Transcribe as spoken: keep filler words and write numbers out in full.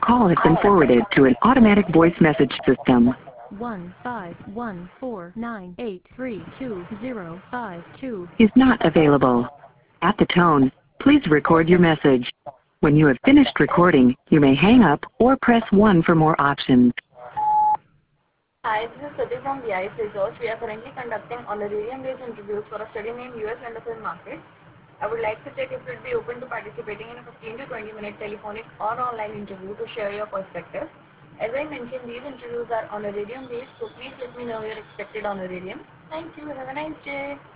call has been forwarded to an automatic voice message system. one five one four nine eight three two zero five two Is not available. At the tone, please record your message. When you have finished recording, you may hang up or press one for more options. Hi, this is Sati from V I S Research. We are currently conducting honorarium-based interviews for a study named U S Henderson Market. I would like to check if you would be open to participating in a fifteen to twenty minute telephonic or online interview to share your perspective. As I mentioned, these interviews are honorarium-based, so please let me know your expected honorarium. Thank you. Have a nice day.